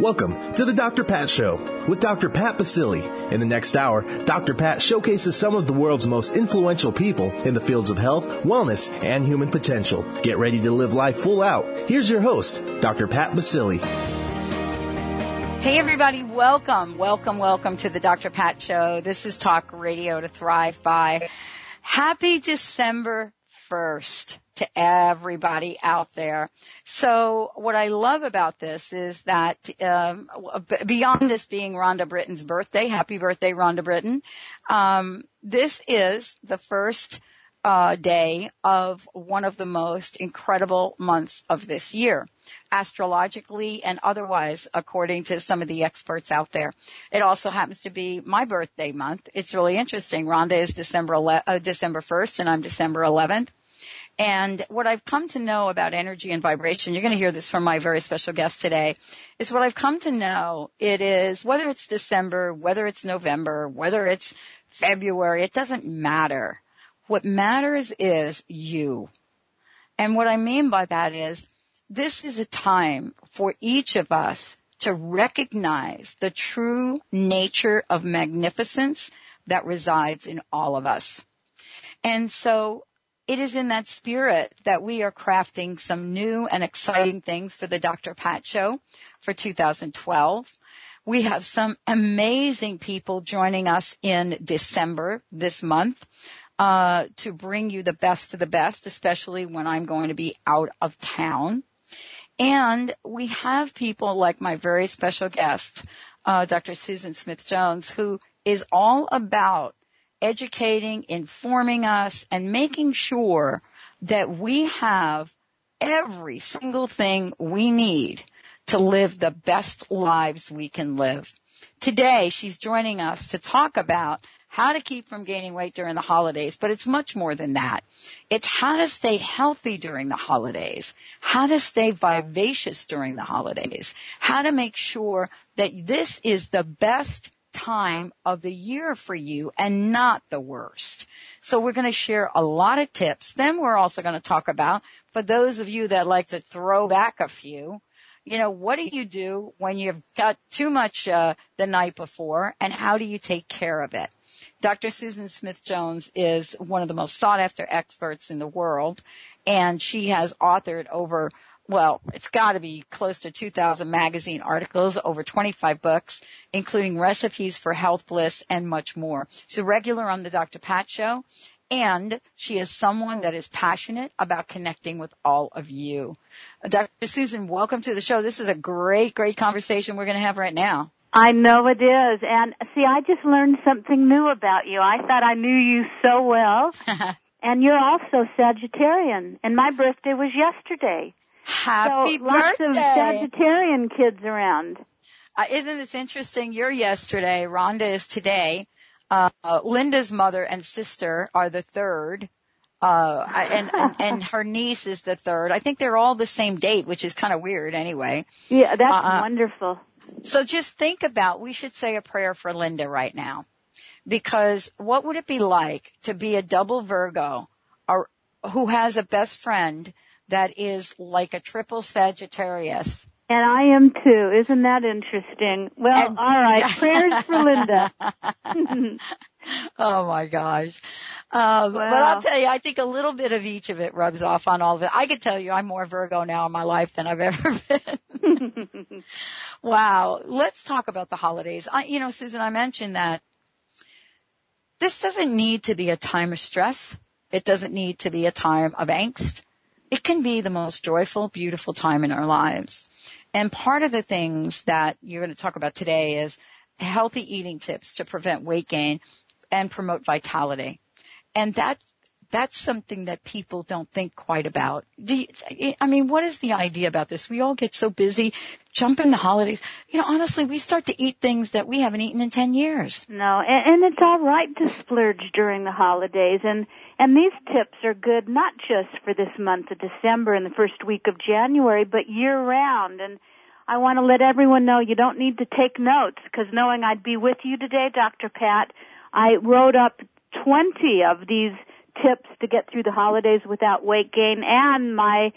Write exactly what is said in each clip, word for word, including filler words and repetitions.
Welcome to the Doctor Pat Show with Doctor Pat Baccili. In the next hour, Doctor Pat showcases some of the world's most influential people in the fields of health, wellness, and human potential. Get ready to live life full out. Here's your host, Doctor Pat Baccili. Hey everybody, welcome, welcome, welcome to the Doctor Pat Show. This is Talk Radio to Thrive By. Happy December first to everybody out there. So what I love about this is that um, beyond this being Rhonda Britton's birthday, happy birthday, Rhonda Britton, um, this is the first uh, day of one of the most incredible months of this year, astrologically and otherwise, according to some of the experts out there. It also happens to be my birthday month. It's really interesting. Rhonda is December ele- uh, December first, and I'm December eleventh. And what I've come to know about energy and vibration, you're going to hear this from my very special guest today, is what I've come to know. It is, whether it's December, whether it's November, whether it's February, it doesn't matter. What matters is you. And what I mean by that is, this is a time for each of us to recognize the true nature of magnificence that resides in all of us. And so it is in that spirit that we are crafting some new and exciting things for the Doctor Pat Show for two thousand twelve. We have some amazing people joining us in December this month uh, to bring you the best of the best, especially when I'm going to be out of town. And we have people like my very special guest, uh, Doctor Susan Smith-Jones, who is all about educating, informing us, and making sure that we have every single thing we need to live the best lives we can live. Today, she's joining us to talk about how to keep from gaining weight during the holidays, but it's much more than that. It's how to stay healthy during the holidays, how to stay vivacious during the holidays, how to make sure that this is the best time of the year for you and not the worst. So we're going to share a lot of tips. Then we're also going to talk about, for those of you that like to throw back a few, you know, what do you do when you've got too much uh, the night before, and how do you take care of it? Doctor Susan Smith-Jones is one of the most sought-after experts in the world, and she has authored over, well, it's got to be close to two thousand magazine articles, over twenty-five books, including recipes for health bliss and much more. She's a regular on the Doctor Pat Show, and she is someone that is passionate about connecting with all of you. Doctor Susan, welcome to the show. This is a great, great conversation we're going to have right now. I know it is. And see, I just learned something new about you. I thought I knew you so well. And you're also Sagittarian. And my birthday was yesterday. Happy so birthday. Lots of Sagittarian kids around. Uh, isn't this interesting? You're yesterday. Rhonda is today. Uh, uh, Linda's mother and sister are the third. Uh, and, and, and her niece is the third. I think they're all the same date, which is kind of weird anyway. Yeah, that's uh, wonderful. So just think about, we should say a prayer for Linda right now, because what would it be like to be a double Virgo or who has a best friend that is like a triple Sagittarius? And I am too. Isn't that interesting? Well, and, all right. Prayers for Linda. Oh my gosh. Um, wow. But I'll tell you, I think a little bit of each of it rubs off on all of it. I can tell you I'm more Virgo now in my life than I've ever been. Wow. Let's talk about the holidays. I, you know, Susan, I mentioned that this doesn't need to be a time of stress. It doesn't need to be a time of angst. It can be the most joyful, beautiful time in our lives. And part of the things that you're going to talk about today is healthy eating tips to prevent weight gain and promote vitality. And that's, that's something that people don't think quite about. Do you, I mean, what is the idea about this? We all get so busy, jump in the holidays. You know, honestly, we start to eat things that we haven't eaten in ten years. No, and, and it's all right to splurge during the holidays. And, and these tips are good not just for this month of December and the first week of January, but year-round. And I want to let everyone know you don't need to take notes, because knowing I'd be with you today, Doctor Pat, I wrote up twenty of these tips to get through the holidays without weight gain, and my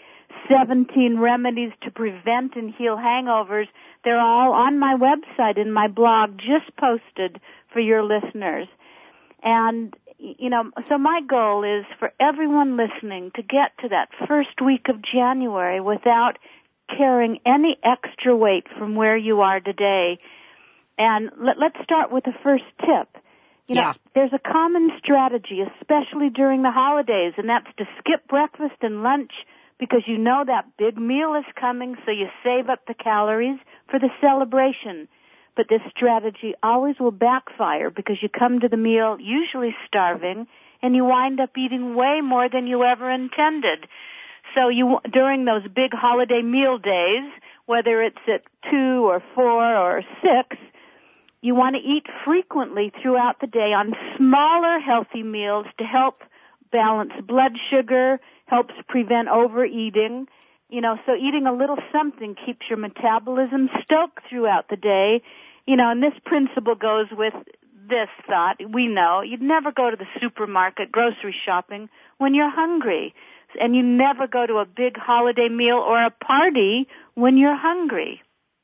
seventeen remedies to prevent and heal hangovers. They're all on my website in my blog, just posted for your listeners. And, you know, so my goal is for everyone listening to get to that first week of January without carrying any extra weight from where you are today. And let, let's start with the first tip. You know, yeah. There's a common strategy, especially during the holidays, and that's to skip breakfast and lunch because you know that big meal is coming, so you save up the calories for the celebration. But this strategy always will backfire because you come to the meal usually starving, and you wind up eating way more than you ever intended. So you, during those big holiday meal days, whether it's at two or four or six, you want to eat frequently throughout the day on smaller healthy meals to help balance blood sugar, helps prevent overeating. You know, so eating a little something keeps your metabolism stoked throughout the day. You know, and this principle goes with this thought. We know you'd never go to the supermarket grocery shopping when you're hungry. And you never go to a big holiday meal or a party when you're hungry.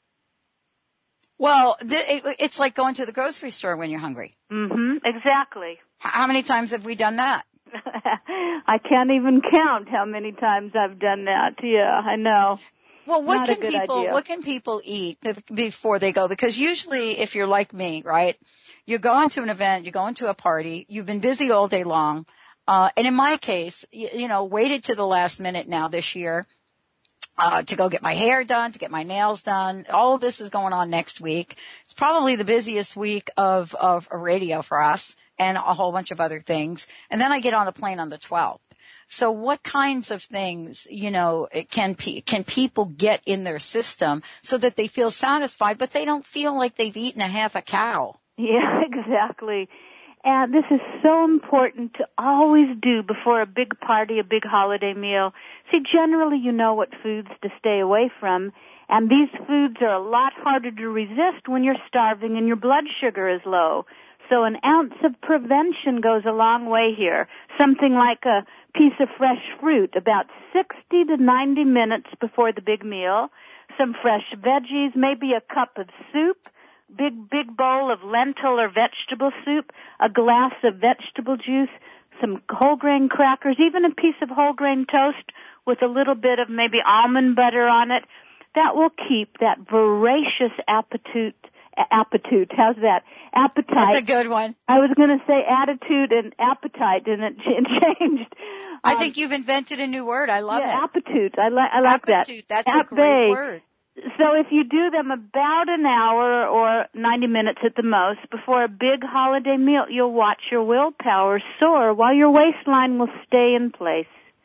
Well, th- it, it's like going to the grocery store when you're hungry. Mm-hmm, exactly. How many times have we done that? I can't even count how many times I've done that. Yeah, I know. Well, what Not can a good people idea. what can people eat before they go? Because usually, if you're like me, right, you're going to an event, you're going to a party, you've been busy all day long, uh, and in my case, you, you know, waited to the last minute now this year uh, to go get my hair done, to get my nails done. All of this is going on next week. It's probably the busiest week of of radio for us, and a whole bunch of other things. And then I get on the plane on the twelfth. So what kinds of things, you know, can can people get in their system so that they feel satisfied, but they don't feel like they've eaten a half a cow? Yeah, exactly. And this is so important to always do before a big party, a big holiday meal. See, generally you know what foods to stay away from, and these foods are a lot harder to resist when you're starving and your blood sugar is low. So an ounce of prevention goes a long way here. Something like a piece of fresh fruit about sixty to ninety minutes before the big meal, some fresh veggies, maybe a cup of soup, big, big bowl of lentil or vegetable soup, a glass of vegetable juice, some whole grain crackers, even a piece of whole grain toast with a little bit of maybe almond butter on it. That will keep that voracious appetite Appetite. How's that? Appetite. That's a good one. I was going to say attitude and appetite, and it changed. I um, think you've invented a new word. I love yeah, it. Appetite. I, li- I like that. Appetite. That's Appe. a great word. So if you do them about an hour or ninety minutes at the most before a big holiday meal, you'll watch your willpower soar while your waistline will stay in place.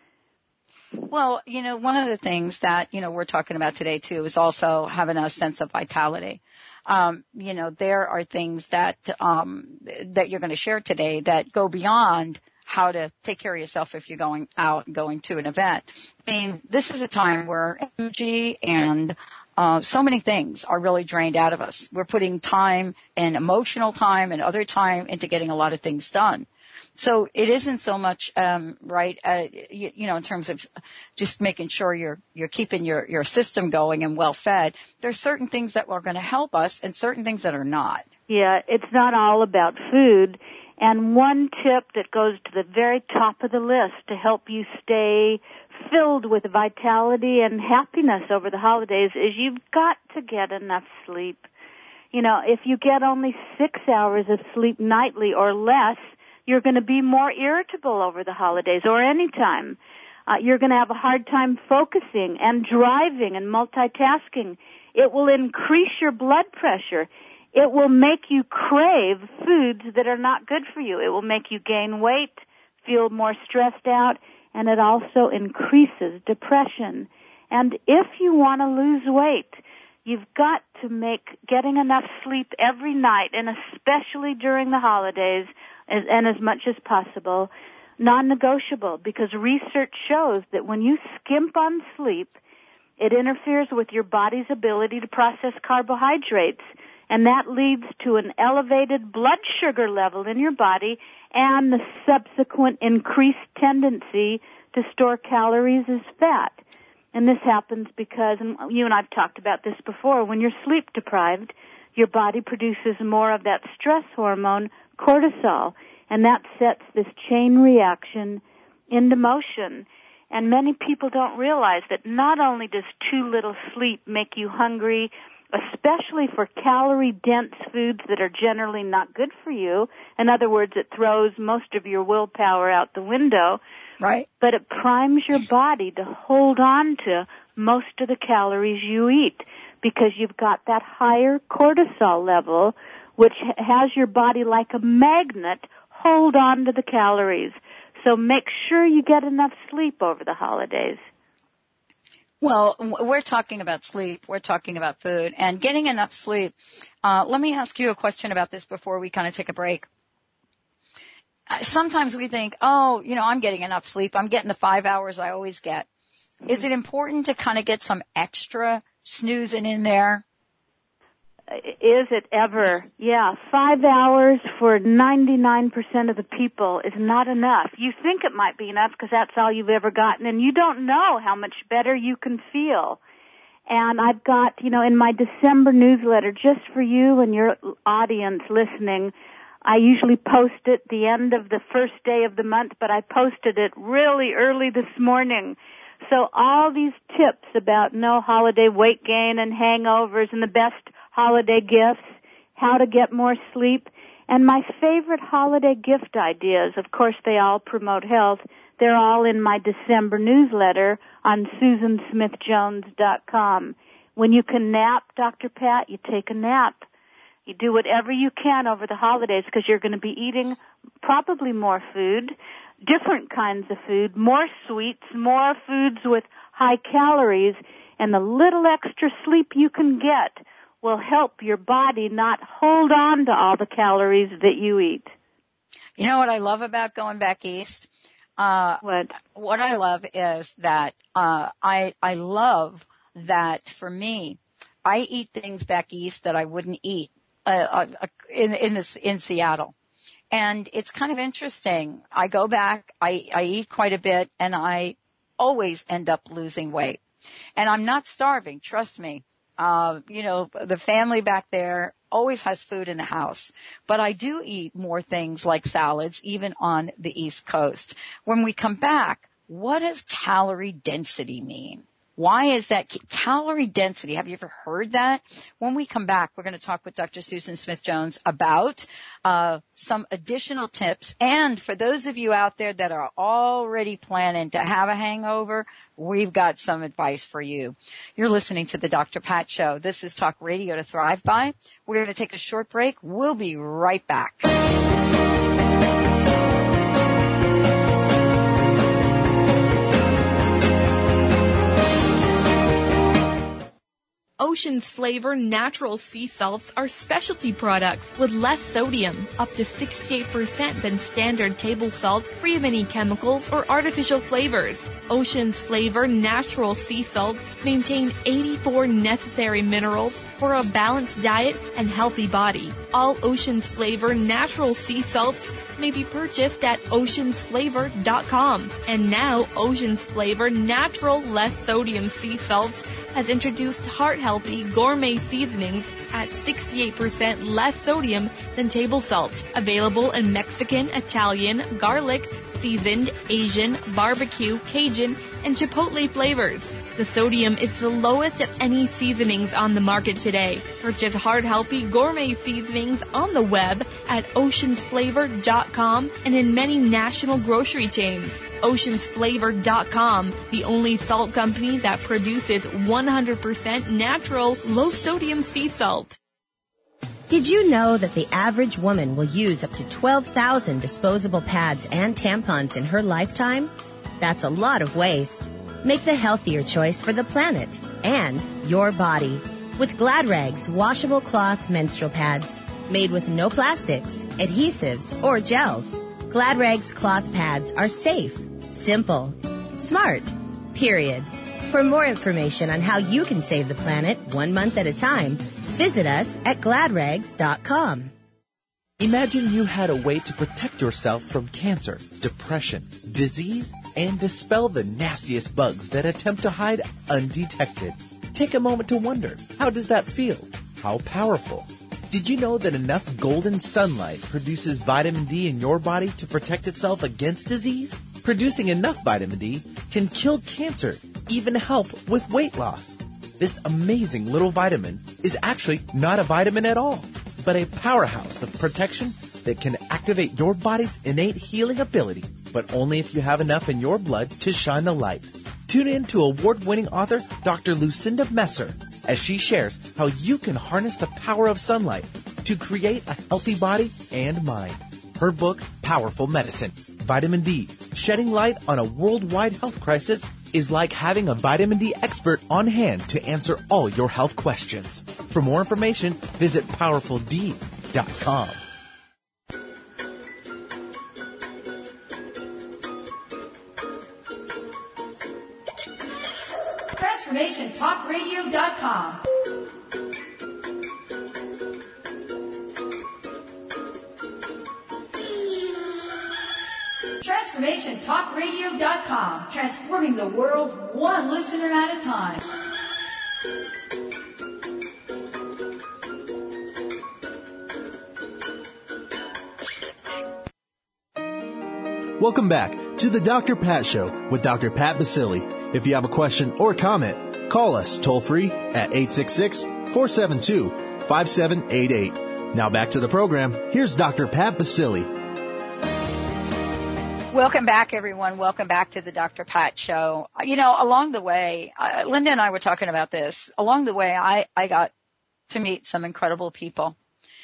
Well, you know, one of the things that, you know, we're talking about today too is also having a sense of vitality. Um, you know, there are things that, um, that you're going to share today that go beyond how to take care of yourself if you're going out and going to an event. I mean, this is a time where energy and, uh, so many things are really drained out of us. We're putting time and emotional time and other time into getting a lot of things done. So it isn't so much, um, right, uh, you, you know, in terms of just making sure you're, you're keeping your, your system going and well fed. There's certain things that are going to help us and certain things that are not. Yeah, it's not all about food. And one tip that goes to the very top of the list to help you stay filled with vitality and happiness over the holidays is you've got to get enough sleep. You know, if you get only six hours of sleep nightly or less, you're going to be more irritable over the holidays or any time. Uh, you're going to have a hard time focusing and driving and multitasking. It will increase your blood pressure. It will make you crave foods that are not good for you. It will make you gain weight, feel more stressed out, and it also increases depression. And if you want to lose weight, you've got to make getting enough sleep every night, and especially during the holidays, and as much as possible, non-negotiable, because research shows that when you skimp on sleep, it interferes with your body's ability to process carbohydrates, and that leads to an elevated blood sugar level in your body and the subsequent increased tendency to store calories as fat. And this happens because, and you and I've talked about this before, when you're sleep deprived, your body produces more of that stress hormone, cortisol, and that sets this chain reaction into motion. And many people don't realize that not only does too little sleep make you hungry, especially for calorie-dense foods that are generally not good for you. In other words, it throws most of your willpower out the window. Right. But it primes your body to hold on to most of the calories you eat because you've got that higher cortisol level, which has your body like a magnet hold on to the calories. So make sure you get enough sleep over the holidays. Well, we're talking about sleep. We're talking about food and getting enough sleep. Uh, let me ask you a question about this before we kind of take a break. Sometimes we think, oh, you know, I'm getting enough sleep. I'm getting the five hours I always get. Is it important to kind of get some extra snoozing in there? Is it ever? Yeah, five hours for ninety-nine percent of the people is not enough. You think it might be enough because that's all you've ever gotten, and you don't know how much better you can feel. And I've got, you know, in my December newsletter, just for you and your audience listening, I usually post it the end of the first day of the month, but I posted it really early this morning. So all these tips about no holiday weight gain and hangovers and the best holiday gifts, how to get more sleep, and my favorite holiday gift ideas. Of course, they all promote health. They're all in my December newsletter on Susan Smith Jones dot com. When you can nap, Doctor Pat, you take a nap. You do whatever you can over the holidays because you're going to be eating probably more food, different kinds of food, more sweets, more foods with high calories, and the little extra sleep you can get will help your body not hold on to all the calories that you eat. You know what I love about going back east? Uh, what? What I love is that, uh, I, I love that for me, I eat things back east that I wouldn't eat, uh, uh in, in this, in Seattle. And it's kind of interesting. I go back, I, I eat quite a bit, and I always end up losing weight. And I'm not starving, trust me. Uh, you know, the family back there always has food in the house, but I do eat more things like salads, even on the East Coast. When we come back, what does calorie density mean? Why is that calorie density? Have you ever heard that? When we come back, we're going to talk with Doctor Susan Smith Jones about uh some additional tips. And for those of you out there that are already planning to have a hangover, we've got some advice for you. You're listening to the Doctor Pat Show. This is Talk Radio to Thrive By. We're going to take a short break. We'll be right back. Ocean's Flavor natural sea salts are specialty products with less sodium, up to sixty-eight percent than standard table salt, free of any chemicals or artificial flavors. Ocean's Flavor natural sea salts maintain eighty-four necessary minerals for a balanced diet and healthy body. All Ocean's Flavor natural sea salts may be purchased at oceans flavor dot com. And now, Ocean's Flavor natural less sodium sea salts has introduced heart-healthy gourmet seasonings at sixty-eight percent less sodium than table salt. Available in Mexican, Italian, garlic, seasoned, Asian, barbecue, Cajun, and Chipotle flavors. The sodium is the lowest of any seasonings on the market today. Purchase heart-healthy gourmet seasonings on the web at oceans flavor dot com and in many national grocery chains. oceans flavor dot com, the only salt company that produces one hundred percent natural, low-sodium sea salt. Did you know that the average woman will use up to twelve thousand disposable pads and tampons in her lifetime? That's a lot of waste. Make the healthier choice for the planet and your body with Glad Rags washable cloth menstrual pads made with no plastics, adhesives, or gels. Glad Rags cloth pads are safe, simple, smart, period. For more information on how you can save the planet one month at a time, visit us at glad rags dot com. Imagine you had a way to protect yourself from cancer, depression, disease, and dispel the nastiest bugs that attempt to hide undetected. Take a moment to wonder, how does that feel? How powerful? Did you know that enough golden sunlight produces vitamin D in your body to protect itself against disease? Producing enough vitamin D can kill cancer, even help with weight loss. This amazing little vitamin is actually not a vitamin at all, but a powerhouse of protection that can activate your body's innate healing ability, but only if you have enough in your blood to shine the light. Tune in to award-winning author Doctor Lucinda Messer as she shares how you can harness the power of sunlight to create a healthy body and mind. Her book, Powerful Medicine, Vitamin D, Shedding Light on a Worldwide Health Crisis, is like having a vitamin D expert on hand to answer all your health questions. For more information, visit powerful d dot com. Transformation Talk Radio dot com. Transformation Talk Radio dot com. Transforming the world one listener at a time. Welcome back to the Doctor Pat Show with Doctor Pat Baccili. If you have a question or comment, call us toll-free at eight six six, four seven two, five seven eight eight. Now back to the program. Here's Doctor Pat Baccili. Welcome back, everyone. Welcome back to the Doctor Pat Show. You know, along the way, uh, Linda and I were talking about this. Along the way, I, I got to meet some incredible people.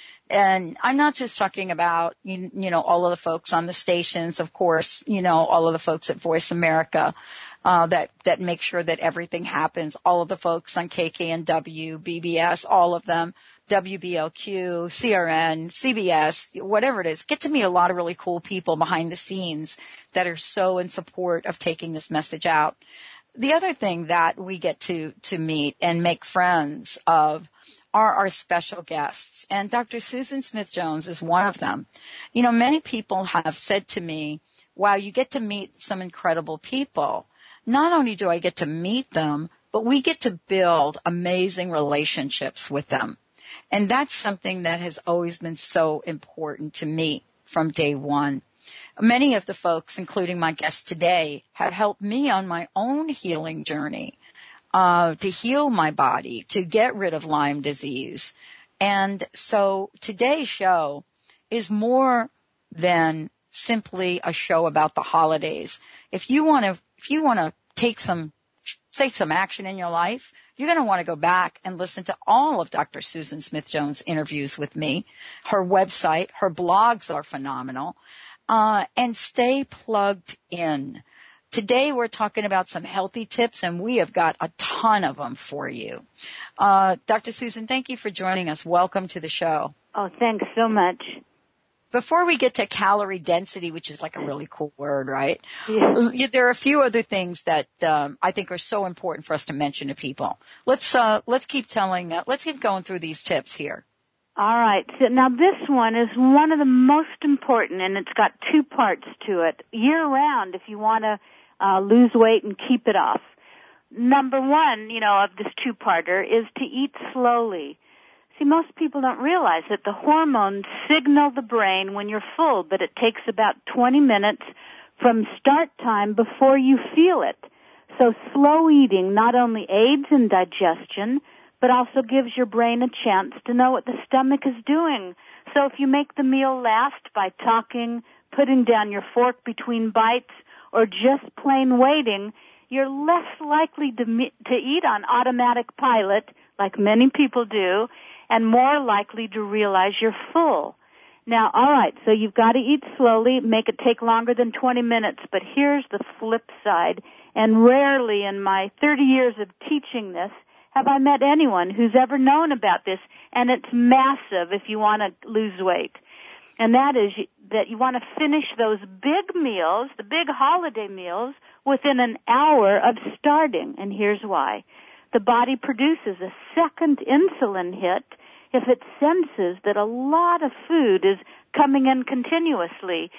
And I'm not just talking about, you, you know, all of the folks on the stations, of course, you know, all of the folks at Voice America, uh, that, that make sure that everything happens. All of the folks on K K N W, B B S, all of them, W B L Q, C R N, C B S, whatever it is. Get to meet a lot of really cool people behind the scenes that are so in support of taking this message out. The other thing that we get to, to meet and make friends of are our special guests. And Doctor Susan Smith-Jones is one of them. You know, many people have said to me, wow, you get to meet some incredible people. Not only do I get to meet them, but we get to build amazing relationships with them. And that's something that has always been so important to me from day one. Many of the folks, including my guest today, have helped me on my own healing journey. Uh, to heal my body, to get rid of Lyme disease. And so today's show is more than simply a show about the holidays. If you want to, if you want to take some, take some action in your life, you're going to want to go back and listen to all of Doctor Susan Smith-Jones' interviews with me. Her website, her blogs are phenomenal. Uh, and stay plugged in. Today we're talking about some healthy tips, and we have got a ton of them for you. Uh, Doctor Susan, thank you for joining us. Welcome to the show. Oh, thanks so much. Before we get to calorie density, which is like a really cool word, right? Yeah. There are a few other things that um, I think are so important for us to mention to people. Let's uh, let's keep telling. Uh, let's keep going through these tips here. All right. So now this one is one of the most important, and it's got two parts to it. Year round, if you want to Uh, lose weight and keep it off. Number one, you know, of this two-parter is to eat slowly. See, most people don't realize that the hormones signal the brain when you're full, but it takes about twenty minutes from start time before you feel it. So slow eating not only aids in digestion, but also gives your brain a chance to know what the stomach is doing. So if you make the meal last by talking, putting down your fork between bites, or just plain waiting, you're less likely to, me- to eat on automatic pilot, like many people do, and more likely to realize you're full. Now, all right, so you've got to eat slowly, make it take longer than twenty minutes, but here's the flip side, and rarely in my thirty years of teaching this have I met anyone who's ever known about this, and it's massive if you want to lose weight. And that is that you want to finish those big meals, the big holiday meals, within an hour of starting. And here's why. The body produces a second insulin hit if it senses that a lot of food is coming in continuously.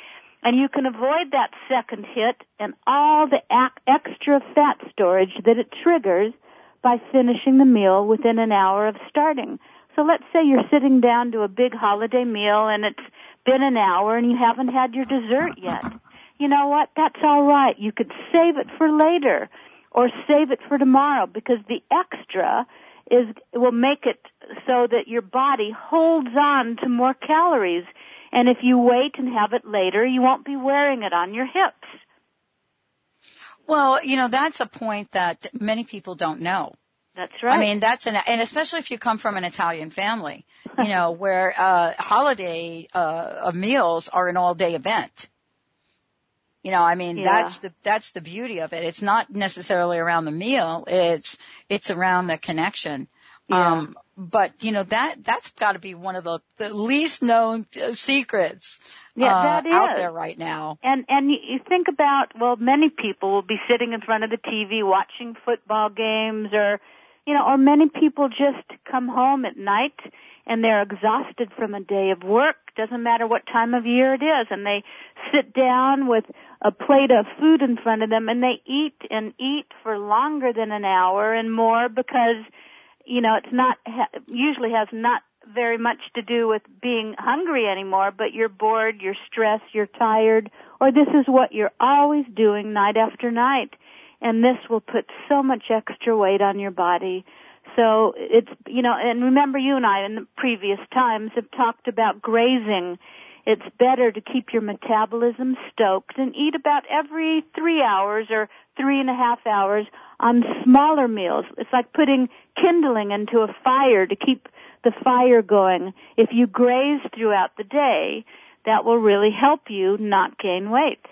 And you can avoid that second hit and all the ac- extra fat storage that it triggers by finishing the meal within an hour of starting. So let's say you're sitting down to a big holiday meal and it's been an hour and you haven't had your dessert yet. You know what? That's all right. You could save it for later or save it for tomorrow, because the extra is will make it so that your body holds on to more calories. And if you wait and have it later, you won't be wearing it on your hips. Well, you know, that's a point that many people don't know. That's right. I mean, that's an, and especially if you come from an Italian family, you know, where uh holiday uh meals are an all-day event. You know, I mean, Yeah. that's the that's the beauty of it. It's not necessarily around the meal. It's it's around the connection. Yeah. Um but you know, that that's got to be one of the, the least known uh, secrets Yeah, uh, that is. out there right now. And and you you think about, well, many people will be sitting in front of the T V watching football games, or, you know, or many people just come home at night and they're exhausted from a day of work. Doesn't matter what time of year it is, and they sit down with a plate of food in front of them and they eat and eat for longer than an hour and more, because, you know, it's not, usually has not very much to do with being hungry anymore, but you're bored, you're stressed, you're tired, or this is what you're always doing night after night. And this will put so much extra weight on your body. So it's, you know, and remember, you and I in the previous times have talked about grazing. It's better to keep your metabolism stoked and eat about every three hours or three and a half hours on smaller meals. It's like putting kindling into a fire to keep the fire going. If you graze throughout the day, that will really help you not gain weight.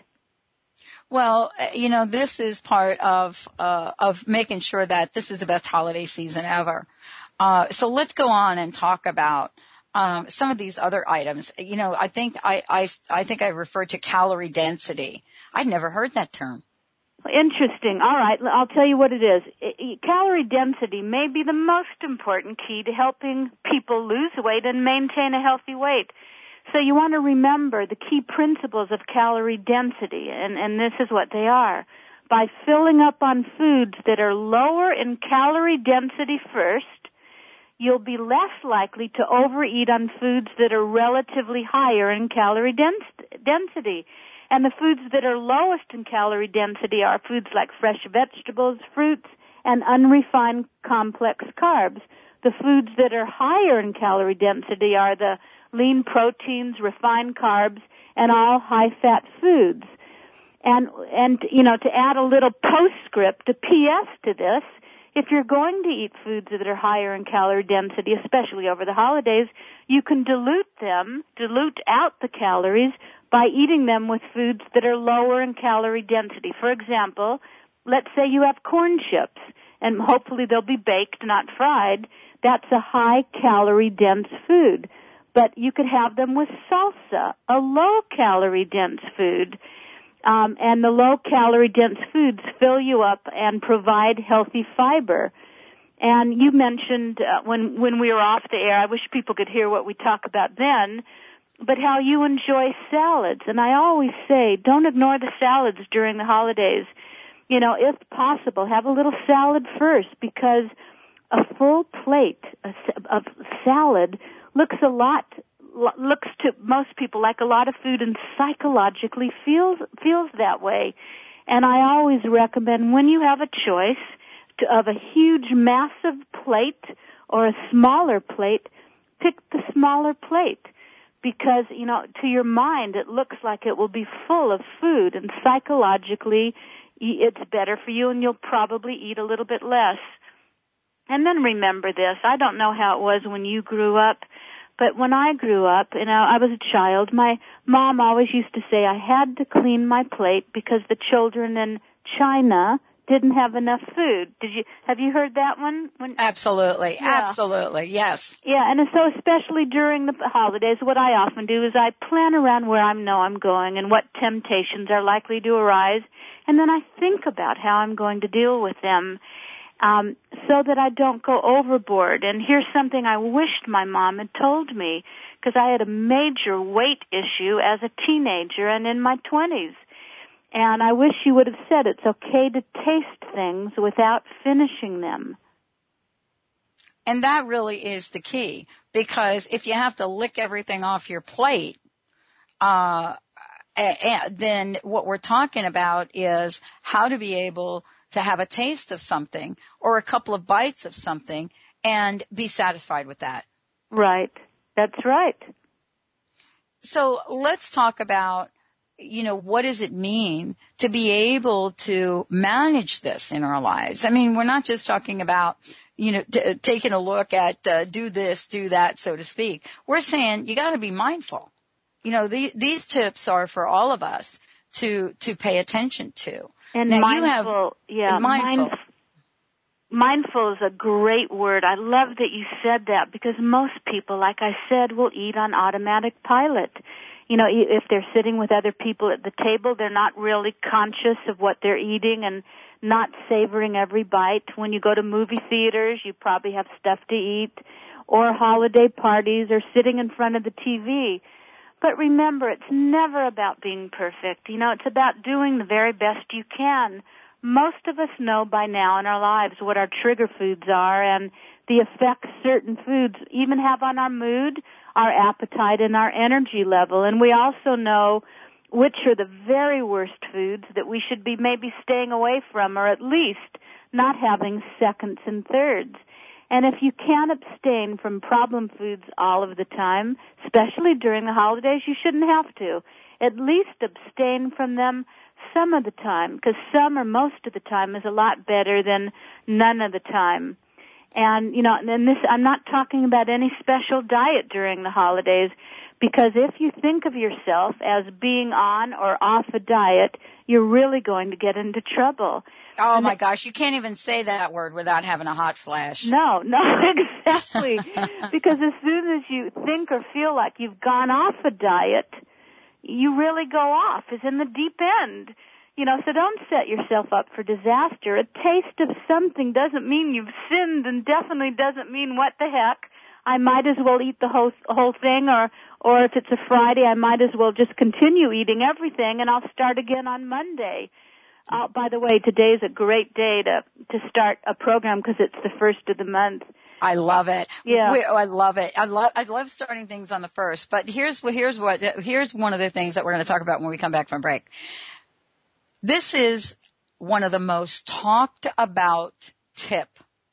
Well, you know, this is part of uh, of making sure that this is the best holiday season ever. Uh, so let's go on and talk about um, some of these other items. You know, I think I, I I think I referred to calorie density. I'd never heard that term. Interesting. All right, I'll tell you what it is. Calorie density may be the most important key to helping people lose weight and maintain a healthy weight. So you want to remember the key principles of calorie density, and, and this is what they are. By filling up on foods that are lower in calorie density first, you'll be less likely to overeat on foods that are relatively higher in calorie dens- density. And the foods that are lowest in calorie density are foods like fresh vegetables, fruits, and unrefined complex carbs. The foods that are higher in calorie density are the lean proteins, refined carbs, and all high-fat foods. And, and, you know, to add a little postscript, a P S to this, if you're going to eat foods that are higher in calorie density, especially over the holidays, you can dilute them, dilute out the calories by eating them with foods that are lower in calorie density. For example, let's say you have corn chips, and hopefully they'll be baked, not fried. That's a high-calorie dense food. But you could have them with salsa, a low-calorie dense food. Um, and the low-calorie dense foods fill you up and provide healthy fiber. And you mentioned uh, when when we were off the air, I wish people could hear what we talk about then, but how you enjoy salads. And I always say, don't ignore the salads during the holidays. You know, if possible, have a little salad first, because a full plate of salad looks a lot, looks to most people like a lot of food, and psychologically feels feels that way. And I always recommend, when you have a choice to, of a huge, massive plate or a smaller plate, pick the smaller plate, because, you know, to your mind it looks like it will be full of food, and psychologically it's better for you, and you'll probably eat a little bit less. And then remember this, I don't know how it was when you grew up, but when I grew up, you know, I was a child, my mom always used to say I had to clean my plate because the children in China didn't have enough food. Did you, have you heard that one? When, Absolutely. Yeah. Absolutely. Yes. Yeah, and so especially during the holidays, what I often do is I plan around where I know I'm going and what temptations are likely to arise, and then I think about how I'm going to deal with them. um, so that I don't go overboard. And here's something I wished my mom had told me, because I had a major weight issue as a teenager and in my twenties. And I wish she would have said it's okay to taste things without finishing them. And that really is the key, because if you have to lick everything off your plate, uh, then what we're talking about is how to be able to have a taste of something or a couple of bites of something and be satisfied with that. Right. That's right. So let's talk about, you know, what does it mean to be able to manage this in our lives? I mean, we're not just talking about, you know, t- taking a look at uh, do this, do that, so to speak. We're saying you got to be mindful. You know, the, these tips are for all of us to to pay attention to. And now, mindful, you have, yeah, mindful. Mindf- mindful is a great word. I love that you said that, because most people, like I said, will eat on automatic pilot. You know, if they're sitting with other people at the table, they're not really conscious of what they're eating and not savoring every bite. When you go to movie theaters, you probably have stuff to eat, or holiday parties, or sitting in front of the T V. But remember, it's never about being perfect. You know, it's about doing the very best you can. Most of us know by now in our lives what our trigger foods are and the effects certain foods even have on our mood, our appetite, and our energy level. And we also know which are the very worst foods that we should be maybe staying away from, or at least not having seconds and thirds. And if you can't abstain from problem foods all of the time, especially during the holidays, you shouldn't have to. At least abstain from them some of the time, because some or most of the time is a lot better than none of the time. And, you know, and this, I'm not talking about any special diet during the holidays, because if you think of yourself as being on or off a diet, you're really going to get into trouble. Oh, my gosh, you can't even say that word without having a hot flash. No, no, exactly. Because as soon as you think or feel like you've gone off a diet, you really go off. It's in the deep end. You know, so don't set yourself up for disaster. A taste of something doesn't mean you've sinned, and definitely doesn't mean what the heck. I might as well eat the whole whole thing, or or if it's a Friday, I might as well just continue eating everything, and I'll start again on Monday. Uh, by the way, today is a great day to to start a program because it's the first of the month. I love it. Yeah, we, I love it. I love I love starting things on the first. But here's here's what here's one of the things that we're going to talk about when we come back from break. This is one of the most talked about tip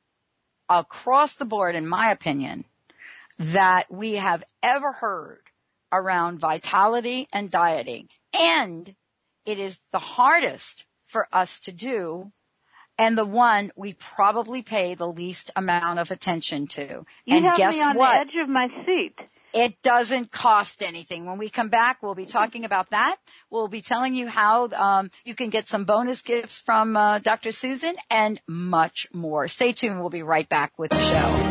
across the board, in my opinion, that we have ever heard around vitality and dieting. And it is the hardest for us to do, and the one we probably pay the least amount of attention to. You and have guess me on what? the edge of my seat. It doesn't cost anything. When we come back, we'll be talking about that. We'll be telling you how um, you can get some bonus gifts from uh, Doctor Susan and much more. Stay tuned. We'll be right back with the show.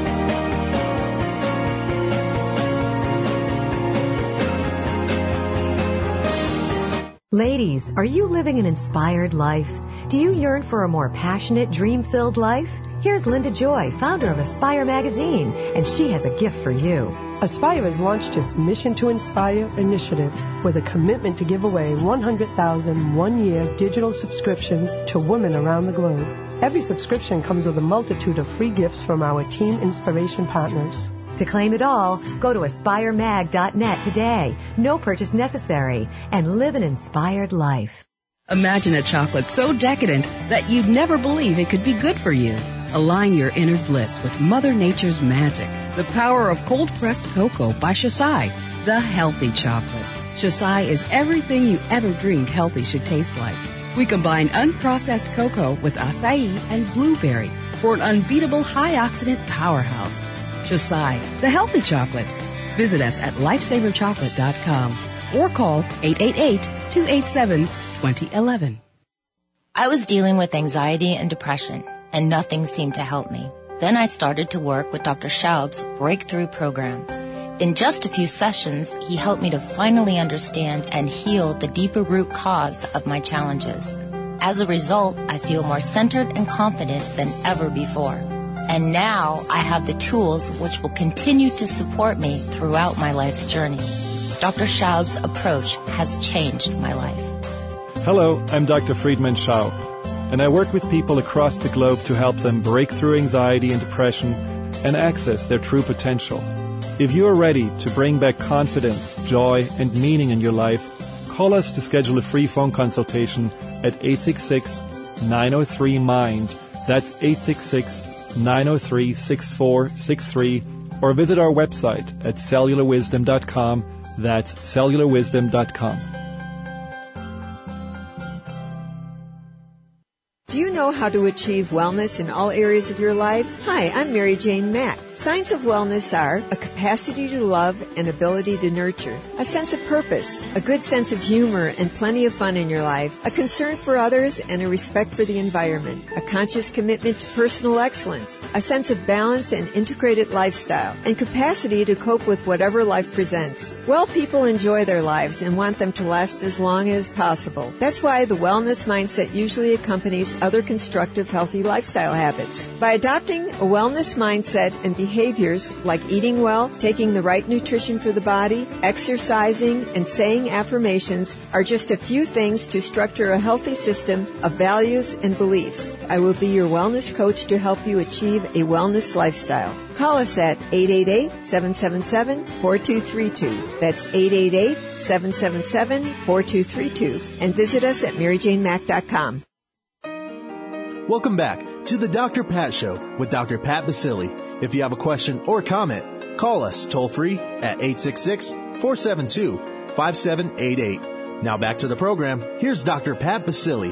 Ladies, are you living an inspired life? Do you yearn for a more passionate, dream-filled life? Here's Linda Joy, founder of Aspire Magazine, and she has a gift for you. Aspire has launched its Mission to Inspire initiative with a commitment to give away one hundred thousand one-year digital subscriptions to women around the globe. Every subscription comes with a multitude of free gifts from our Team Inspiration partners. To claim it all, go to aspire mag dot net today. No purchase necessary, and live an inspired life. Imagine a chocolate so decadent that you'd never believe it could be good for you. Align your inner bliss with Mother Nature's magic. The power of cold-pressed cocoa by Shosai, the healthy chocolate. Shosai is everything you ever dreamed healthy should taste like. We combine unprocessed cocoa with acai and blueberry for an unbeatable high-oxidant powerhouse. Shosai, the healthy chocolate. Visit us at lifesaver chocolate dot com or call eight eight eight, two eight seven, two zero one one. I was dealing with anxiety and depression, and nothing seemed to help me. Then I started to work with Doctor Schaub's Breakthrough Program. In just a few sessions, he helped me to finally understand and heal the deeper root cause of my challenges. As a result, I feel more centered and confident than ever before. And now I have the tools which will continue to support me throughout my life's journey. Doctor Schaub's approach has changed my life. Hello, I'm Doctor Friedman Schaub, and I work with people across the globe to help them break through anxiety and depression and access their true potential. If you are ready to bring back confidence, joy, and meaning in your life, call us to schedule a free phone consultation at eight six six, nine oh three, MIND. That's eight six six, nine oh three, six four six three, or visit our website at cellular wisdom dot com. That's cellular wisdom dot com. Do you know how to achieve wellness in all areas of your life? Hi, I'm Mary Jane Mack. Signs of wellness are a capacity to love and ability to nurture, a sense of purpose, a good sense of humor and plenty of fun in your life, a concern for others and a respect for the environment, a conscious commitment to personal excellence, a sense of balance and integrated lifestyle, and capacity to cope with whatever life presents. Well people enjoy their lives and want them to last as long as possible. That's why the wellness mindset usually accompanies other constructive, healthy lifestyle habits. By adopting a wellness mindset and behaviors like eating well, taking the right nutrition for the body, exercising, and saying affirmations are just a few things to structure a healthy system of values and beliefs. I will be your wellness coach to help you achieve a wellness lifestyle. Call us at eight eight eight, seven seven seven, four two three two. That's eight eight eight, seven seven seven, four two three two. And visit us at mary jane mack dot com. Welcome back to the Doctor Pat Show with Doctor Pat Baccili. If you have a question or comment, call us toll-free at eight six six, four seven two, five seven eight eight. Now back to the program. Here's Doctor Pat Baccili.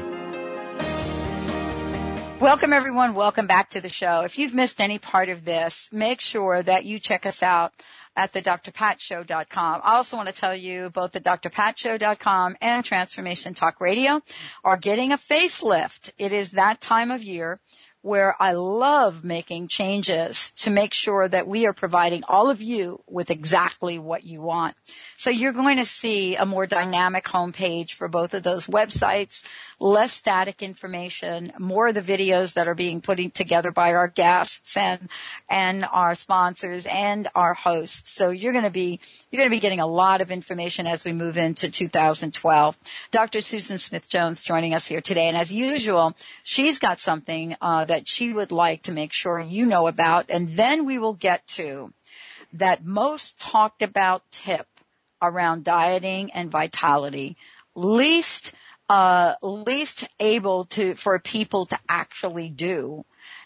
Welcome, everyone. Welcome back to the show. If you've missed any part of this, make sure that you check us out at the d r pat show dot com. I also want to tell you both the d r pat show dot com and Transformation Talk Radio are getting a facelift. It is that time of year where I love making changes to make sure that we are providing all of you with exactly what you want. So you're going to see a more dynamic homepage for both of those websites, less static information, more of the videos that are being put together by our guests and, and our sponsors and our hosts. So you're going to be, you're going to be getting a lot of information as we move into two thousand twelve. Doctor Susan Smith-Jones joining us here today. And as usual, she's got something, uh, that she would like to make sure you know about. And then we will get to that most talked about tip around dieting and vitality, least uh least able to for people to actually do,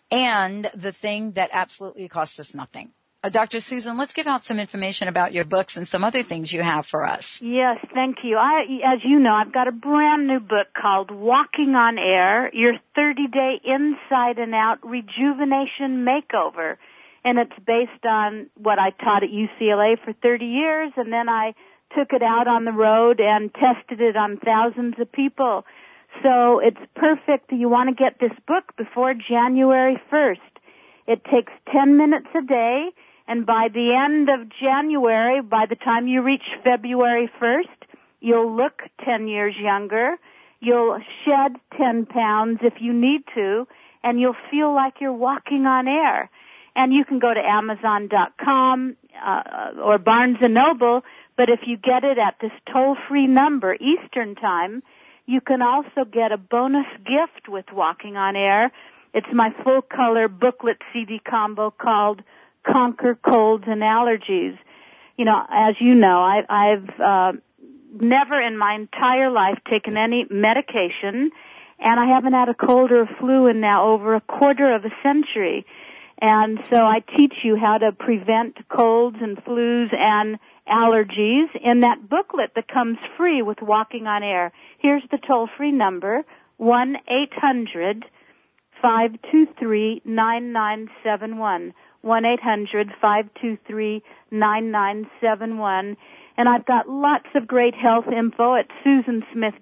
and the thing that absolutely costs us nothing. Uh, Doctor Susan, let's give out some information about your books and some other things you have for us. Yes, thank you. I, as you know, I've got a brand new book called Walking on Air, Your thirty-day Inside and Out Rejuvenation Makeover. And it's based on what I taught at U C L A for thirty years, and then I took it out on the road and tested it on thousands of people. So it's perfect. You want to get this book before January first. It takes ten minutes a day, and by the end of January, by the time you reach February first, you'll look ten years younger. You'll shed ten pounds if you need to, and you'll feel like you're walking on air. And you can go to amazon dot com uh, or Barnes and Noble, but if you get it at this toll-free number, Eastern Time, you can also get a bonus gift with Walking on Air. It's my full-color booklet C D combo called Conquer Colds and Allergies. You know, as you know, I, I've uh, never in my entire life taken any medication, and I haven't had a cold or a flu in now over a quarter of a century. And so I teach you how to prevent colds and flus and allergies in that booklet that comes free with Walking on Air. Here's the toll-free number, one eight hundred, five two three, nine nine seven one, one eight hundred, five two three, nine nine seven one. And I've got lots of great health info at susan smith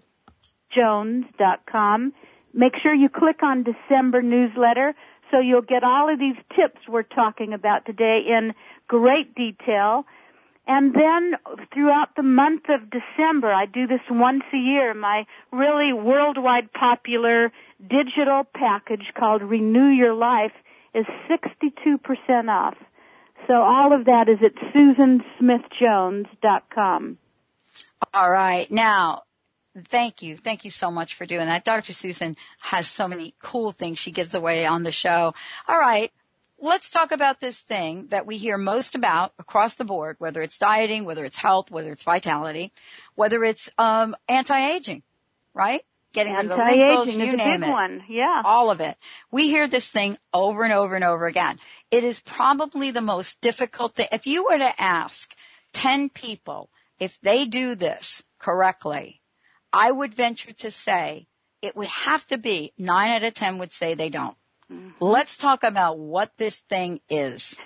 jones dot com. Make sure you click on December newsletter so you'll get all of these tips we're talking about today in great detail. And then throughout the month of December, I do this once a year, my really worldwide popular digital package called Renew Your Life is sixty-two percent off. So all of that is at susan smith jones dot com. All right. Now, thank you. Thank you so much for doing that. Doctor Susan has so many cool things she gives away on the show. All right. Let's talk about this thing that we hear most about across the board, whether it's dieting, whether it's health, whether it's vitality, whether it's um anti-aging, right? Getting rid of the wrinkles, you name name it. One. Yeah. All of it. We hear this thing over and over and over again. It is probably the most difficult thing. If you were to ask ten people if they do this correctly, I would venture to say it would have to be nine out of ten would say they don't. Mm-hmm. Let's talk about what this thing is.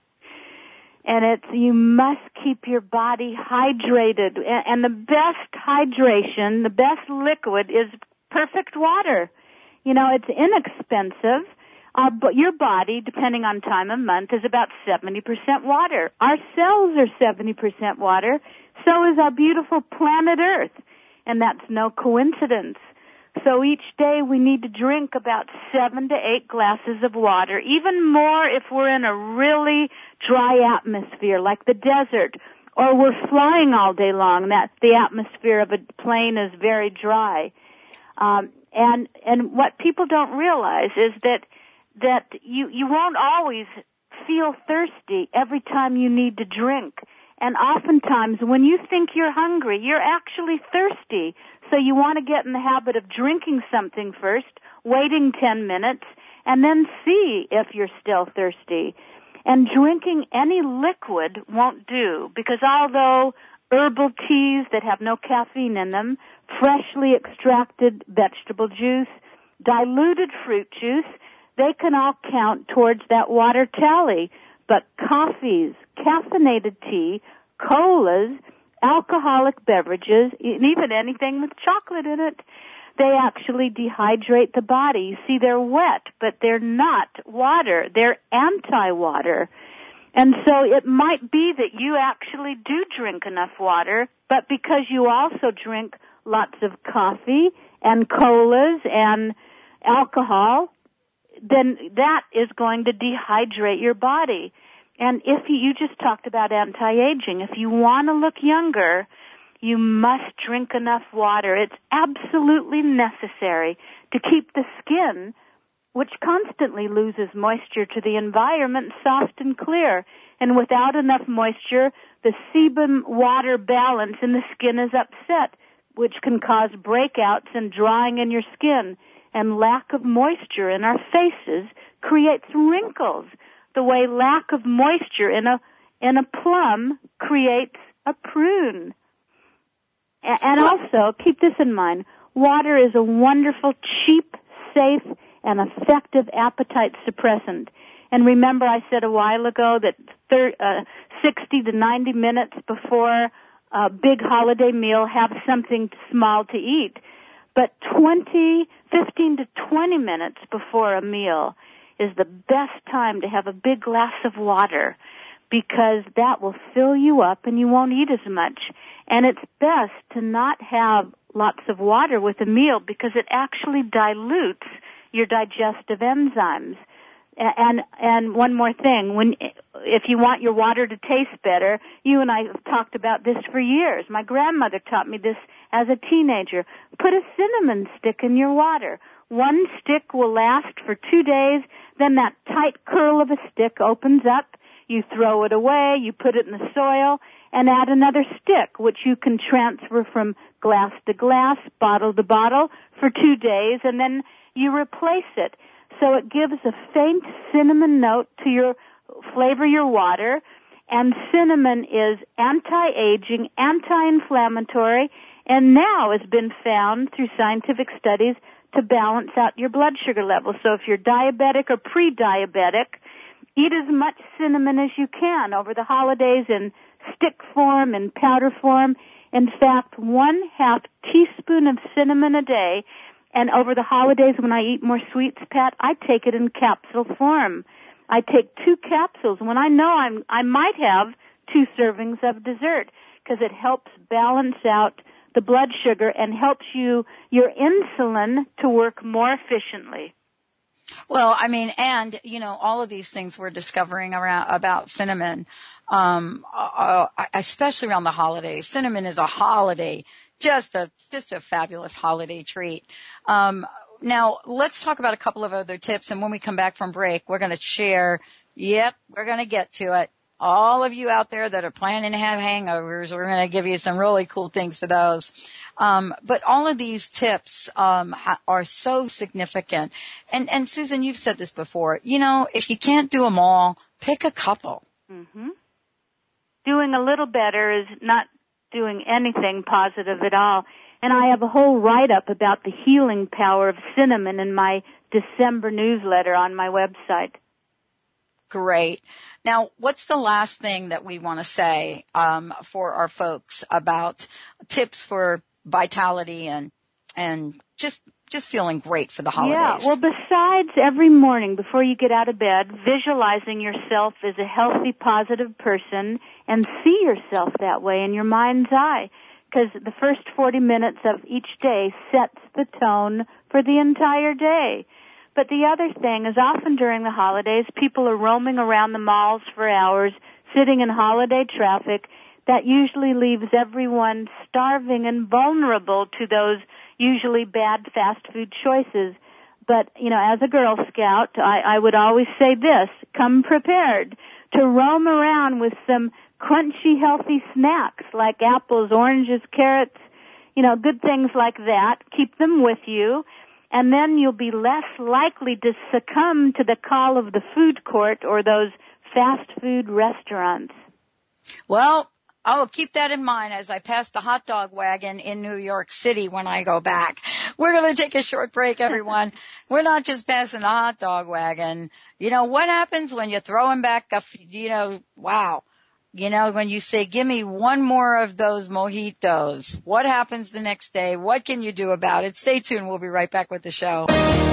And it's, you must keep your body hydrated. And the best hydration, the best liquid is perfect water. You know, it's inexpensive. Uh, but your body, depending on time of month, is about seventy percent water. Our cells are seventy percent water. So is our beautiful planet Earth. And that's no coincidence. So each day we need to drink about seven to eight glasses of water, even more if we're in a really dry atmosphere like the desert, or we're flying all day long. That the atmosphere of a plane is very dry. Um, and and what people don't realize is that that you you won't always feel thirsty every time you need to drink. And oftentimes when you think you're hungry, you're actually thirsty. So you want to get in the habit of drinking something first, waiting ten minutes, and then see if you're still thirsty. And drinking any liquid won't do, because although herbal teas that have no caffeine in them, freshly extracted vegetable juice, diluted fruit juice, they can all count towards that water tally. But coffees, caffeinated tea, colas, alcoholic beverages, and even anything with chocolate in it, they actually dehydrate the body. You see, they're wet, but they're not water. They're anti-water. And so it might be that you actually do drink enough water, but because you also drink lots of coffee and colas and alcohol, then that is going to dehydrate your body. And if you, you just talked about anti-aging, if you want to look younger, you must drink enough water. It's absolutely necessary to keep the skin, which constantly loses moisture to the environment, soft and clear. And without enough moisture, the sebum-water balance in the skin is upset, which can cause breakouts and drying in your skin. And lack of moisture in our faces creates wrinkles, the way lack of moisture in a in a plum creates a prune. And also, keep this in mind, water is a wonderful, cheap, safe, and effective appetite suppressant. And remember I said a while ago that thirty, uh, sixty to ninety minutes before a big holiday meal, have something small to eat. But twenty, fifteen to twenty minutes before a meal is the best time to have a big glass of water, because that will fill you up and you won't eat as much. And it's best to not have lots of water with a meal, because it actually dilutes your digestive enzymes. And and one more thing, when if you want your water to taste better, you and I have talked about this for years. My grandmother taught me this as a teenager. Put a cinnamon stick in your water. One stick will last for two days, then that tight curl of a stick opens up, you throw it away, you put it in the soil, and add another stick, which you can transfer from glass to glass, bottle to bottle, for two days, and then you replace it. So it gives a faint cinnamon note to your flavor your water, and cinnamon is anti-aging, anti-inflammatory, and now has been found through scientific studies to balance out your blood sugar level. So if you're diabetic or pre-diabetic, eat as much cinnamon as you can over the holidays in stick form and powder form. In fact, one half teaspoon of cinnamon a day. And over the holidays when I eat more sweets, Pat, I take it in capsule form. I take two capsules. When I know I'm, I might have two servings of dessert, because it helps balance out the blood sugar and helps you, your insulin, to work more efficiently. Well, I mean, and, you know, all of these things we're discovering around about cinnamon, um, uh, especially around the holidays. Cinnamon is a holiday, just a, just a fabulous holiday treat. Um, now let's talk about a couple of other tips. And when we come back from break, we're going to share, yep, we're going to get to it. All of you out there that are planning to have hangovers, we're going to give you some really cool things for those. Um, but all of these tips um, ha- are so significant. And, and Susan, you've said this before. You know, if you can't do them all, pick a couple. Mm-hmm. Doing a little better is not doing anything positive at all. And I have a whole write-up about the healing power of cinnamon in my December newsletter on my website. Great. Now, what's the last thing that we want to say um, for our folks about tips for vitality and and just just feeling great for the holidays? Yeah. Well, besides every morning before you get out of bed, visualizing yourself as a healthy, positive person and see yourself that way in your mind's eye, because the first forty minutes of each day sets the tone for the entire day. But the other thing is, often during the holidays, people are roaming around the malls for hours, sitting in holiday traffic. That usually leaves everyone starving and vulnerable to those usually bad fast food choices. But, you know, as a Girl Scout, I, I would always say this: come prepared to roam around with some crunchy, healthy snacks like apples, oranges, carrots, you know, good things like that. Keep them with you. And then you'll be less likely to succumb to the call of the food court or those fast food restaurants. Well, I'll keep that in mind as I pass the hot dog wagon in New York City when I go back. We're going to take a short break, everyone. We're not just passing the hot dog wagon. You know, what happens when you're throwing back a, you know, wow. You know, when you say, give me one more of those mojitos, what happens the next day? What can you do about it? Stay tuned. We'll be right back with the show.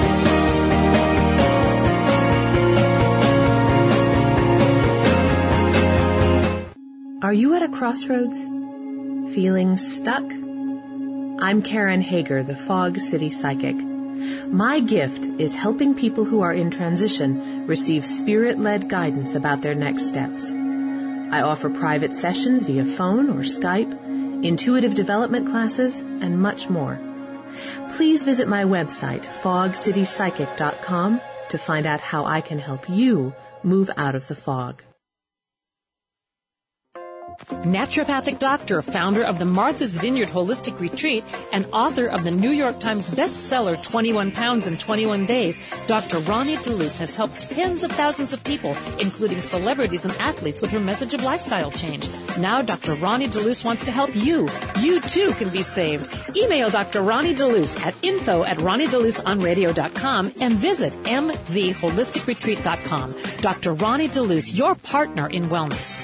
Are you at a crossroads? Feeling stuck? I'm Karen Hager, the Fog City Psychic. My gift is helping people who are in transition receive spirit-led guidance about their next steps. I offer private sessions via phone or Skype, intuitive development classes, and much more. Please visit my website, fog city psychic dot com, to find out how I can help you move out of the fog. Naturopathic doctor, founder of the Martha's Vineyard Holistic Retreat, and author of the New York Times bestseller twenty-one pounds in twenty-one days, Doctor Ronnie DeLuce has helped tens of thousands of people, including celebrities and athletes, with her message of lifestyle change. Now Doctor Ronnie DeLuce wants to help you. You, too, can be saved. Email Doctor Ronnie DeLuce at info at ronnie deluce on radio dot com and visit m v holistic retreat dot com. Doctor Ronnie DeLuce, your partner in wellness.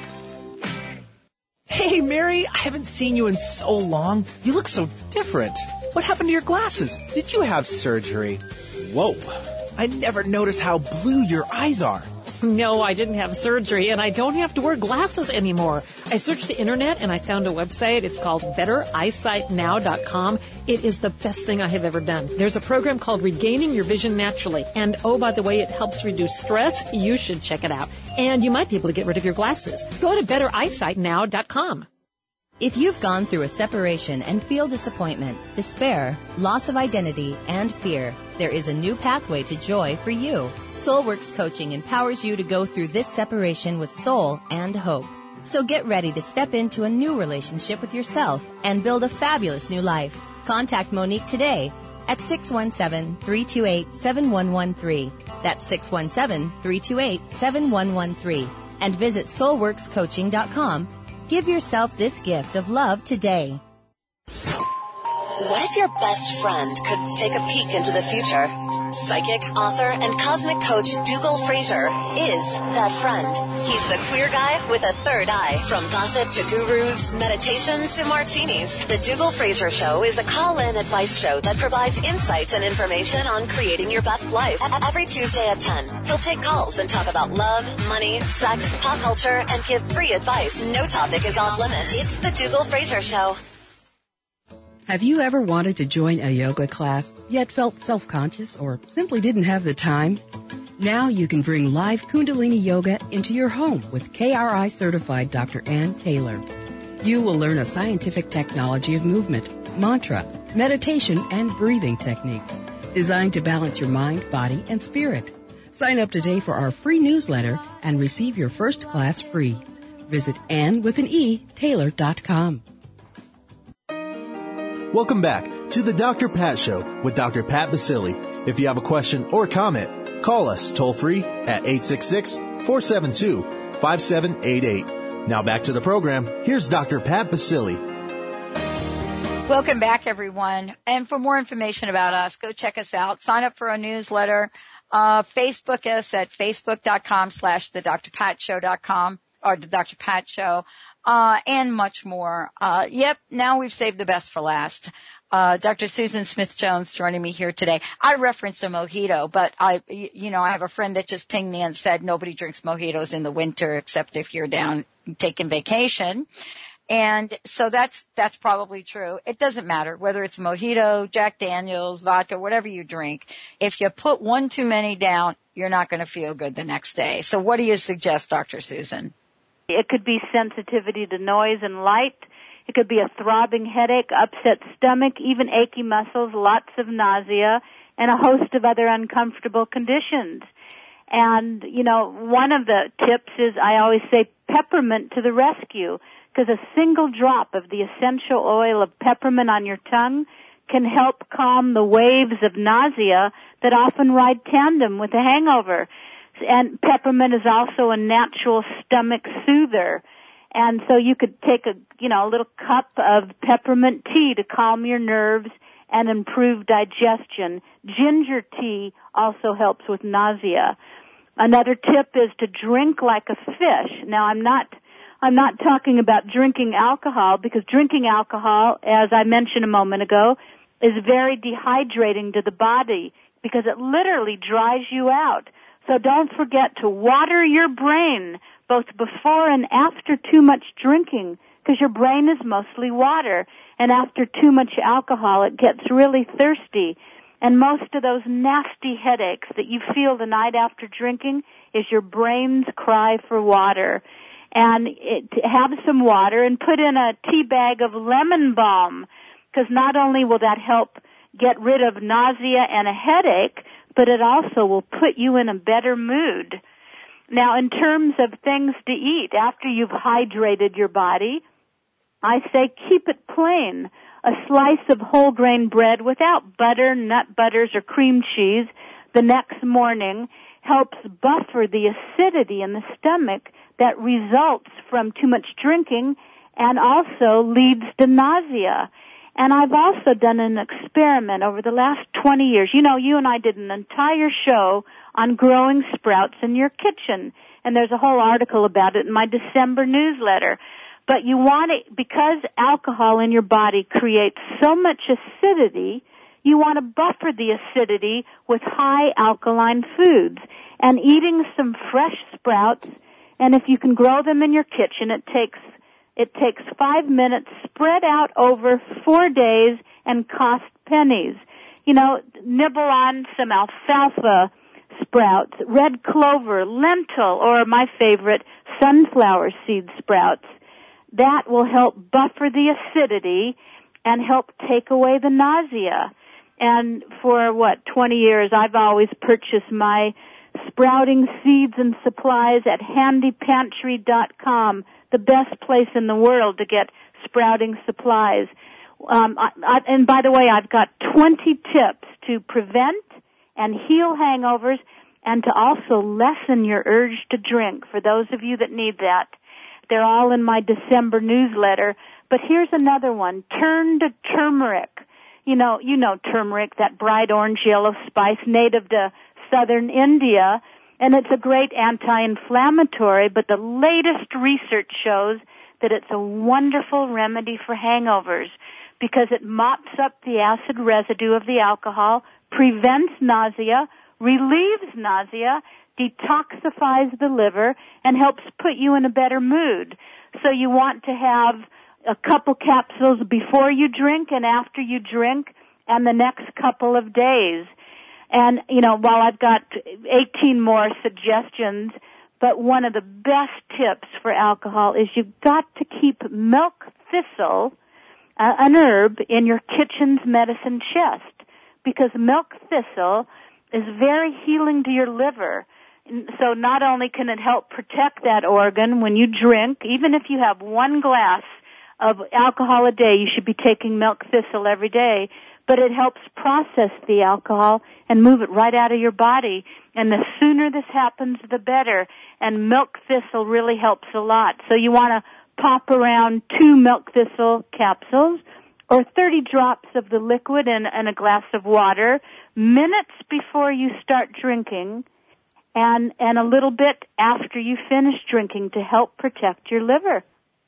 Hey, Mary, I haven't seen you in so long. You look so different. What happened to your glasses? Did you have surgery? Whoa, I never noticed how blue your eyes are. No, I didn't have surgery, and I don't have to wear glasses anymore. I searched the internet, and I found a website. It's called better eyesight now dot com. It is the best thing I have ever done. There's a program called Regaining Your Vision Naturally. And, oh, by the way, it helps reduce stress. You should check it out. And you might be able to get rid of your glasses. Go to better eyesight now dot com. If you've gone through a separation and feel disappointment, despair, loss of identity, and fear, there is a new pathway to joy for you. Soulworks Coaching empowers you to go through this separation with soul and hope. So get ready to step into a new relationship with yourself and build a fabulous new life. Contact Monique today at six one seven, three two eight, seven one one three. That's six one seven, three two eight, seven one one three. And visit soul works coaching dot com. Give yourself this gift of love today. What if your best friend could take a peek into the future? Psychic, author, and cosmic coach Dougal Fraser is that friend. He's the queer guy with a third eye. From gossip to gurus, meditation to martinis, the Dougal Fraser Show is a call-in advice show that provides insights and information on creating your best life. Every Tuesday at ten, he'll take calls and talk about love, money, sex, pop culture, and give free advice. No topic is off limits. It's the Dougal Fraser Show. Have you ever wanted to join a yoga class, yet felt self-conscious or simply didn't have the time? Now you can bring live Kundalini Yoga into your home with K R I certified Doctor Ann Taylor. You will learn a scientific technology of movement, mantra, meditation, and breathing techniques designed to balance your mind, body, and spirit. Sign up today for our free newsletter and receive your first class free. Visit Ann with an E, Taylor dot com. Welcome back to the Doctor Pat Show with Doctor Pat Baccili. If you have a question or comment, call us toll-free at eight six six, four seven two, five seven eight eight. Now back to the program. Here's Doctor Pat Baccili. Welcome back, everyone. And for more information about us, go check us out. Sign up for our newsletter. Uh, Facebook us at facebook.com slash the Doctor Pat Show dot com or the Doctor Pat Show. Uh, and much more. Uh, yep, now we've saved the best for last. Uh, Doctor Susan Smith-Jones joining me here today. I referenced a mojito, but I, you know, I have a friend that just pinged me and said nobody drinks mojitos in the winter except if you're down taking vacation. And so that's, that's probably true. It doesn't matter whether it's mojito, Jack Daniels, vodka, whatever you drink. If you put one too many down, you're not going to feel good the next day. So what do you suggest, Doctor Susan? It could be sensitivity to noise and light. It could be a throbbing headache, upset stomach, even achy muscles, lots of nausea, and a host of other uncomfortable conditions. And, you know, one of the tips is I always say peppermint to the rescue, because a single drop of the essential oil of peppermint on your tongue can help calm the waves of nausea that often ride tandem with a hangover. And peppermint is also a natural stomach soother. And so you could take a, you know, a little cup of peppermint tea to calm your nerves and improve digestion. Ginger tea also helps with nausea. Another tip is to drink like a fish. Now I'm not, I'm not talking about drinking alcohol, because drinking alcohol, as I mentioned a moment ago, is very dehydrating to the body because it literally dries you out. So don't forget to water your brain both before and after too much drinking, because your brain is mostly water. And after too much alcohol, it gets really thirsty. And most of those nasty headaches that you feel the night after drinking is your brain's cry for water. And it, have some water and put in a tea bag of lemon balm, because not only will that help get rid of nausea and a headache, but it also will put you in a better mood. Now, in terms of things to eat after you've hydrated your body, I say keep it plain. A slice of whole grain bread without butter, nut butters, or cream cheese the next morning helps buffer the acidity in the stomach that results from too much drinking and also leads to nausea. And I've also done an experiment over the last twenty years. You know, you and I did an entire show on growing sprouts in your kitchen, and there's a whole article about it in my December newsletter. But you want it, because alcohol in your body creates so much acidity, you want to buffer the acidity with high alkaline foods. And eating some fresh sprouts, and if you can grow them in your kitchen, it takes It takes five minutes, spread out over four days, and cost pennies. You know, nibble on some alfalfa sprouts, red clover, lentil, or my favorite, sunflower seed sprouts. That will help buffer the acidity and help take away the nausea. And for, what, twenty years, I've always purchased my sprouting seeds and supplies at handy pantry dot com. The best place in the world to get sprouting supplies. Um, I, I, and by the way, I've got twenty tips to prevent and heal hangovers and to also lessen your urge to drink for those of you that need that. They're all in my December newsletter. But here's another one. Turn to turmeric. you know, you know turmeric, that bright orange yellow spice native to southern India, and it's a great anti-inflammatory, but the latest research shows that it's a wonderful remedy for hangovers because it mops up the acid residue of the alcohol, prevents nausea, relieves nausea, detoxifies the liver, and helps put you in a better mood. So you want to have a couple capsules before you drink and after you drink and the next couple of days. And, you know, while I've got eighteen more suggestions, but one of the best tips for alcohol is you've got to keep milk thistle, uh, an herb, in your kitchen's medicine chest because milk thistle is very healing to your liver. So not only can it help protect that organ when you drink, even if you have one glass of alcohol a day, you should be taking milk thistle every day, but it helps process the alcohol and move it right out of your body. And the sooner this happens, the better. And milk thistle really helps a lot. So you want to pop around two milk thistle capsules or thirty drops of the liquid in, in a glass of water minutes before you start drinking and, and a little bit after you finish drinking to help protect your liver.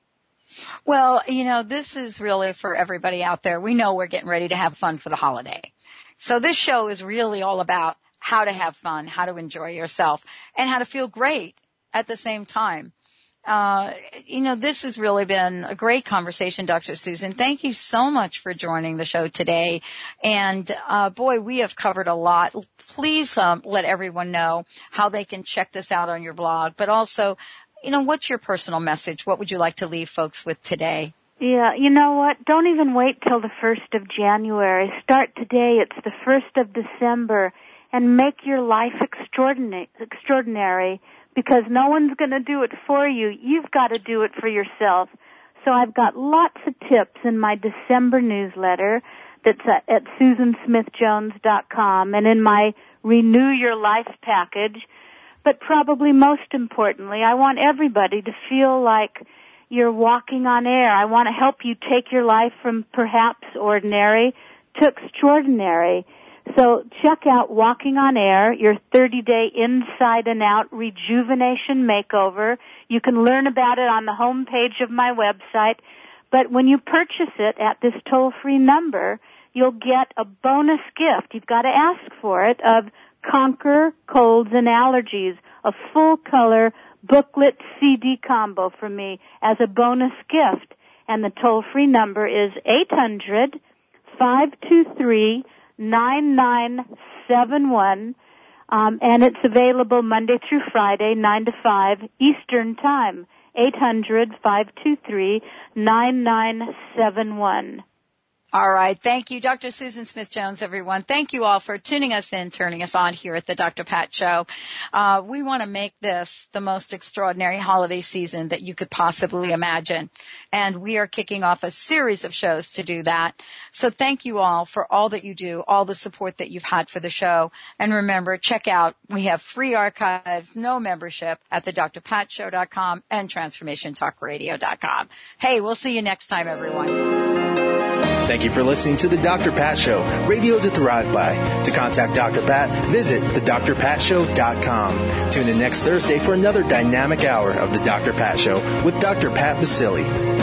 Well, you know, this is really for everybody out there. We know we're getting ready to have fun for the holiday. So this show is really all about how to have fun, how to enjoy yourself, and how to feel great at the same time. Uh, you know, this has really been a great conversation, Doctor Susan. Thank you so much for joining the show today. And, uh, boy, we have covered a lot. Please, um, let everyone know how they can check this out on your blog, but also, you know, what's your personal message? What would you like to leave folks with today? Yeah, you know what? Don't even wait till the first of January. Start today. It's the first of December. And make your life extraordinary, extraordinary because no one's going to do it for you. You've got to do it for yourself. So I've got lots of tips in my December newsletter that's at, at susan smith jones dot com and in my Renew Your Life package. But probably most importantly, I want everybody to feel like you're walking on air. I want to help you take your life from perhaps ordinary to extraordinary. So check out Walking on Air, your thirty-day inside and out rejuvenation makeover. You can learn about it on the home page of my website. But when you purchase it at this toll-free number, you'll get a bonus gift. You've got to ask for it of Conquer Colds and Allergies, a full-color booklet C D combo from me as a bonus gift. And the toll-free number is eight hundred, five two three, nine nine seven one, um, and it's available Monday through Friday, nine to five Eastern Time, eight hundred, five two three, nine nine seven one. All right. Thank you, Doctor Susan Smith-Jones, everyone. Thank you all for tuning us in, turning us on here at the Doctor Pat Show. Uh, we want to make this the most extraordinary holiday season that you could possibly imagine. And we are kicking off a series of shows to do that. So thank you all for all that you do, all the support that you've had for the show. And remember, check out, we have free archives, no membership at the dr pat show dot com and transformation talk radio dot com. Hey, we'll see you next time, everyone. Thank you for listening to The Doctor Pat Show, radio to thrive by. To contact Doctor Pat, visit the dr pat show dot com. Tune in next Thursday for another dynamic hour of The Doctor Pat Show with Doctor Pat Baccili.